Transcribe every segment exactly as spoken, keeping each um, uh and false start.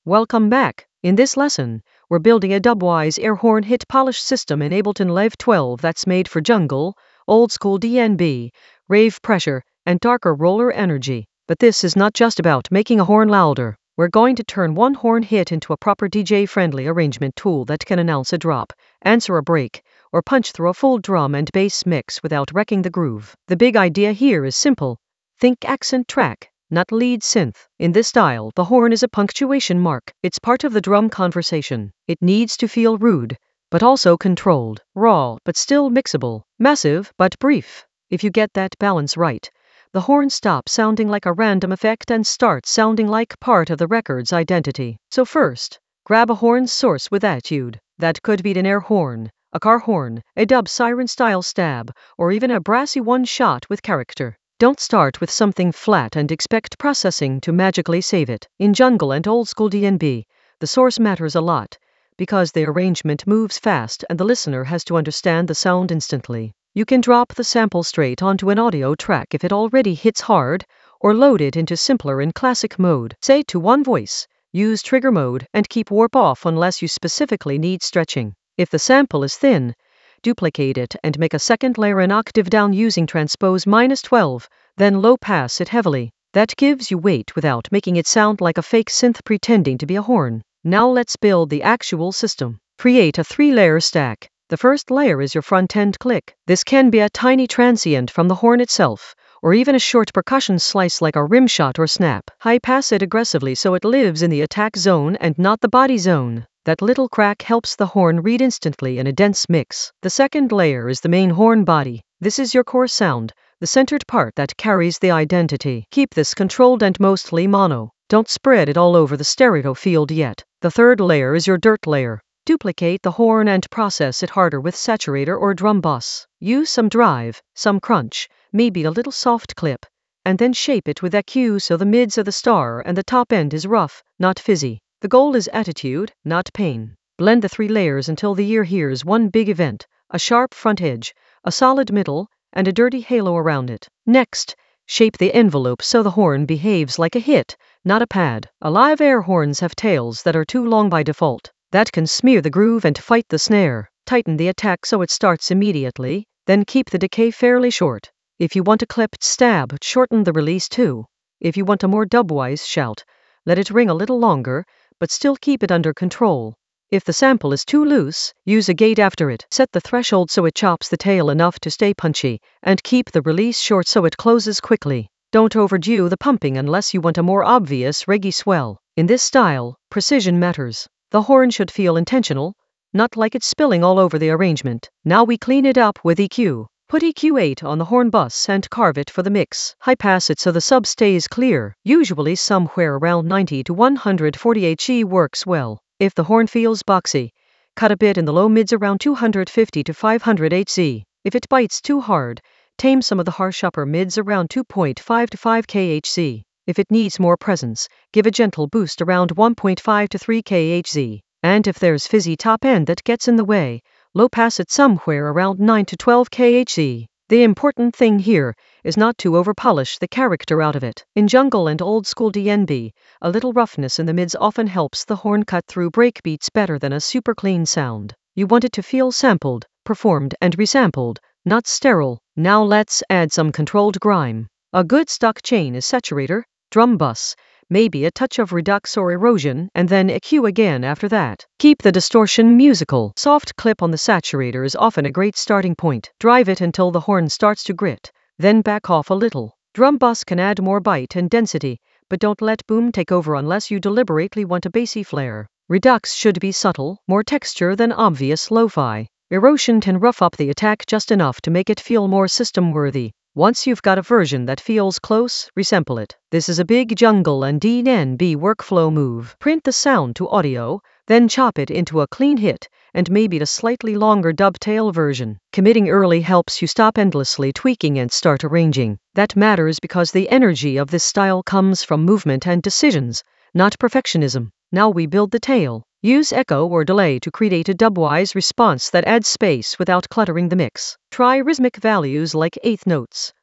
Welcome back. In this lesson, we're building a Dubwise air horn hit polish system in Ableton Live twelve that's made for jungle, old school D N B, rave pressure, and darker roller energy. But this is not just about making a horn louder. We're going to turn one horn hit into a proper D J-friendly arrangement tool that can announce a drop, answer a break, or punch through a full drum and bass mix without wrecking the groove. The big idea here is simple. Think accent track, not lead synth. In this style, the horn is a punctuation mark. It's part of the drum conversation. It needs to feel rude, but also controlled, raw, but still mixable, massive, but brief. If you get that balance right, the horn stops sounding like a random effect and starts sounding like part of the record's identity. So first, grab a horn source with attitude. That could be an air horn, a car horn, a dub siren-style stab, or even a brassy one-shot with character. Don't start with something flat and expect processing to magically save it. In jungle and old school D N B, the source matters a lot, because the arrangement moves fast and the listener has to understand the sound instantly. You can drop the sample straight onto an audio track if it already hits hard, or load it into simpler in classic mode. Say to one voice, use trigger mode, and keep warp off unless you specifically need stretching. If the sample is thin, duplicate it and make a second layer an octave down using transpose minus twelve, then low pass it heavily. That gives you weight without making it sound like a fake synth pretending to be a horn. Now let's build the actual system. Create a three-layer stack. The first layer is your front-end click. This can be a tiny transient from the horn itself, or even a short percussion slice like a rim shot or snap. High pass it aggressively so it lives in the attack zone and not the body zone. That little crack helps the horn read instantly in a dense mix. The second layer is the main horn body. This is your core sound, the centered part that carries the identity. Keep this controlled and mostly mono. Don't spread it all over the stereo field yet. The third layer is your dirt layer. Duplicate the horn and process it harder with saturator or drum bus. Use some drive, some crunch, maybe a little soft clip, and then shape it with E Q so the mids are the star and the top end is rough, not fizzy. The goal is attitude, not pain. Blend the three layers until the ear hears one big event, a sharp front edge, a solid middle, and a dirty halo around it. Next, shape the envelope so the horn behaves like a hit, not a pad. A live air horns have tails that are too long by default. That can smear the groove and fight the snare. Tighten the attack so it starts immediately, then keep the decay fairly short. If you want a clipped stab, shorten the release too. If you want a more Dubwise shout, let it ring a little longer, but still keep it under control. If the sample is too loose, use a gate after it. Set the threshold so it chops the tail enough to stay punchy, and keep the release short so it closes quickly. Don't overdo the pumping unless you want a more obvious reggae swell. In this style, precision matters. The horn should feel intentional, not like it's spilling all over the arrangement. Now we clean it up with E Q. Put E Q eight on the horn bus and carve it for the mix. High pass it so the sub stays clear. Usually somewhere around ninety to one hundred forty hertz works well. If the horn feels boxy, cut a bit in the low mids around two hundred fifty to five hundred hertz. If it bites too hard, tame some of the harsh upper mids around two point five to five kilohertz. If it needs more presence, give a gentle boost around one point five to three kilohertz. And if there's fizzy top end that gets in the way, low pass it somewhere around nine to twelve kilohertz. The important thing here is not to overpolish the character out of it. In jungle and old school D N B, a little roughness in the mids often helps the horn cut through breakbeats better than a super clean sound. You want it to feel sampled, performed and resampled, not sterile. Now let's add some controlled grime. A good stock chain is saturator, drum bus, maybe a touch of redux or erosion, and then E Q again after that. Keep the distortion musical. Soft clip on the saturator is often a great starting point. Drive it until the horn starts to grit, then back off a little. Drum bus can add more bite and density, but don't let boom take over unless you deliberately want a bassy flare. Redux should be subtle, more texture than obvious lo-fi. Erosion can rough up the attack just enough to make it feel more system-worthy. Once you've got a version that feels close, resample it. This is a big jungle and D N B workflow move. Print the sound to audio, then chop it into a clean hit, and maybe a slightly longer dovetail version. Committing early helps you stop endlessly tweaking and start arranging. That matters because the energy of this style comes from movement and decisions, not perfectionism. Now we build the tail. Use echo or delay to create a Dubwise response that adds space without cluttering the mix. Try rhythmic values like eighth notes,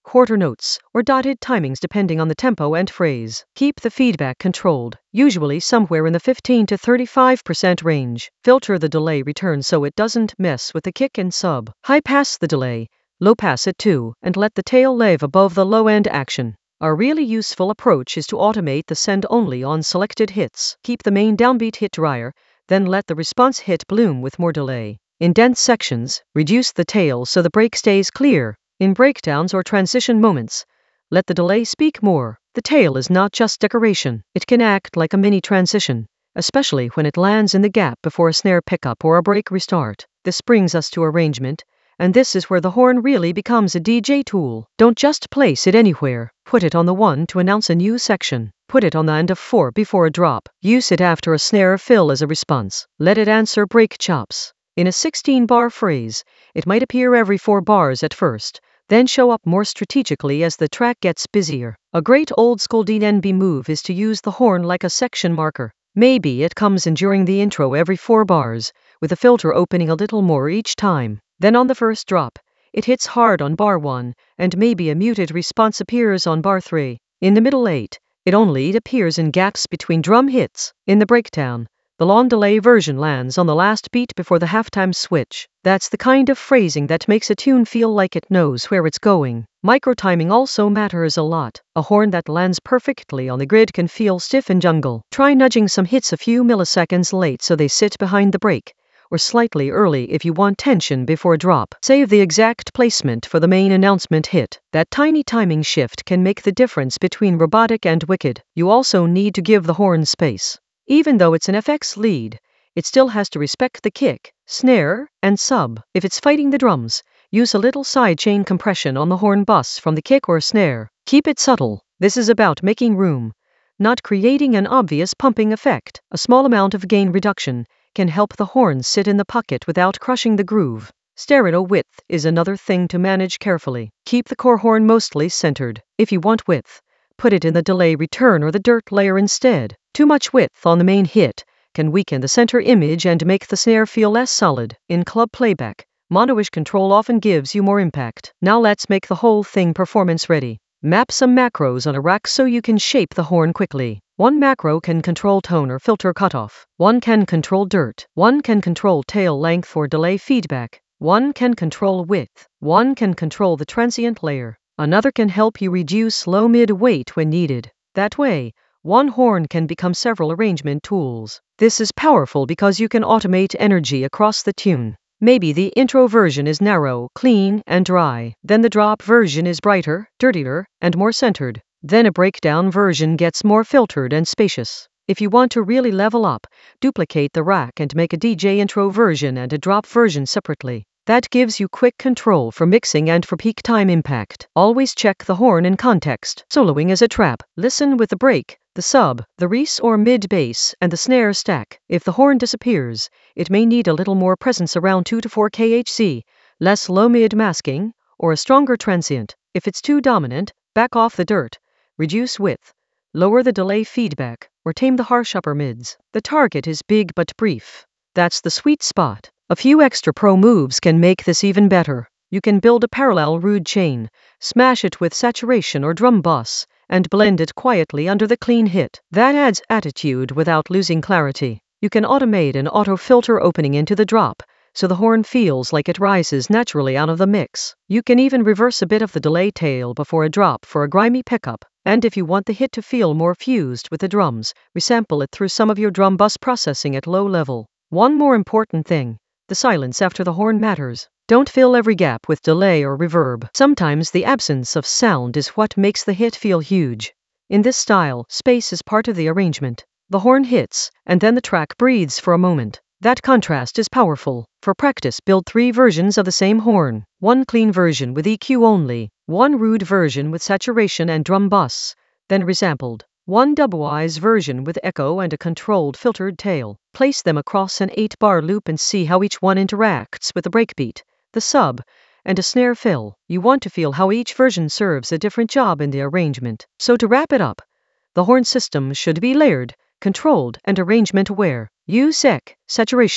quarter notes, or dotted timings depending on the tempo and phrase. Keep the feedback controlled, usually somewhere in the fifteen to thirty-five percent range. Filter the delay return so it doesn't mess with the kick and sub. High pass the delay, low pass it too, and let the tail live above the low end action. A really useful approach is to automate the send only on selected hits. Keep the main downbeat hit drier, then let the response hit bloom with more delay. In dense sections, reduce the tail so the break stays clear. In breakdowns or transition moments, let the delay speak more. The tail is not just decoration, it can act like a mini transition, especially when it lands in the gap before a snare pickup or a break restart. This brings us to arrangement, and this is where the horn really becomes a D J tool. Don't just place it anywhere. Put it on the one to announce a new section. Put it on the end of four before a drop. Use it after a snare fill as a response. Let it answer break chops. In a sixteen bar phrase, it might appear every four bars at first, then show up more strategically as the track gets busier. A great old-school D N B move is to use the horn like a section marker. Maybe it comes in during the intro every four bars, with the filter opening a little more each time. Then on the first drop, it hits hard on bar one, and maybe a muted response appears on bar three. In the middle eight, it only appears in gaps between drum hits. In the breakdown, the long delay version lands on the last beat before the halftime switch. That's the kind of phrasing that makes a tune feel like it knows where it's going. Micro-timing also matters a lot. A horn that lands perfectly on the grid can feel stiff in jungle. Try nudging some hits a few milliseconds late so they sit behind the break, or slightly early if you want tension before drop. Save the exact placement for the main announcement hit. That tiny timing shift can make the difference between robotic and wicked. You also need to give the horn space. Even though it's an F X lead, it still has to respect the kick, snare, and sub. If it's fighting the drums, use a little sidechain compression on the horn bus from the kick or snare. Keep it subtle. This is about making room, not creating an obvious pumping effect. A small amount of gain reduction can help the horn sit in the pocket without crushing the groove. Stereo width is another thing to manage carefully. Keep the core horn mostly centered. If you want width, put it in the delay return or the dirt layer instead. Too much width on the main hit can weaken the center image and make the snare feel less solid. In club playback, mono-ish control often gives you more impact. Now let's make the whole thing performance ready. Map some macros on a rack so you can shape the horn quickly. One macro can control tone or filter cutoff. One can control dirt. One can control tail length or delay feedback. One can control width. One can control the transient layer. Another can help you reduce low-mid weight when needed. That way, one horn can become several arrangement tools. This is powerful because you can automate energy across the tune. Maybe the intro version is narrow, clean, and dry. Then the drop version is brighter, dirtier, and more centered. Then a breakdown version gets more filtered and spacious. If you want to really level up, duplicate the rack and make a D J intro version and a drop version separately. That gives you quick control for mixing and for peak time impact. Always check the horn in context. Soloing is a trap. Listen with the break, the sub, the res or mid bass, and the snare stack. If the horn disappears, it may need a little more presence around two to four kilohertz, less low-mid masking, or a stronger transient. If it's too dominant, back off the dirt, reduce width, lower the delay feedback, or tame the harsh upper mids. The target is big but brief. That's the sweet spot. A few extra pro moves can make this even better. You can build a parallel root chain, smash it with saturation or drum bus, and blend it quietly under the clean hit. That adds attitude without losing clarity. You can automate an auto filter opening into the drop, so the horn feels like it rises naturally out of the mix. You can even reverse a bit of the delay tail before a drop for a grimy pickup. And if you want the hit to feel more fused with the drums, resample it through some of your drum bus processing at low level. One more important thing. The silence after the horn matters. Don't fill every gap with delay or reverb. Sometimes the absence of sound is what makes the hit feel huge. In this style, space is part of the arrangement. The horn hits, and then the track breathes for a moment. That contrast is powerful. For practice, build three versions of the same horn. One clean version with E Q only. One rude version with saturation and drum bus. Then resampled. One dubwise version with echo and a controlled filtered tail. Place them across an eight bar loop and see how each one interacts with the breakbeat, the sub, and a snare fill. You want to feel how each version serves a different job in the arrangement. So to wrap it up, the horn system should be layered, controlled, and arrangement aware. Use echo, saturation,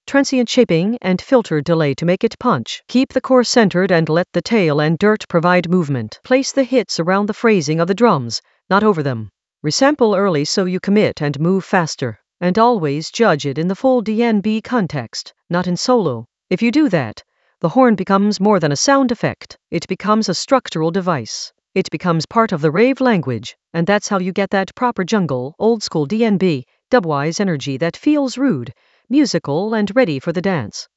transient shaping, and filter delay to make it punch. Keep the core centered and let the tail and dirt provide movement. Place the hits around the phrasing of the drums, not over them. Resample early so you commit and move faster. And always judge it in the full D N B context, not in solo. If you do that, the horn becomes more than a sound effect. It becomes a structural device. It becomes part of the rave language, and that's how you get that proper jungle, old school D N B, dubwise energy that feels rude, musical, and ready for the dance.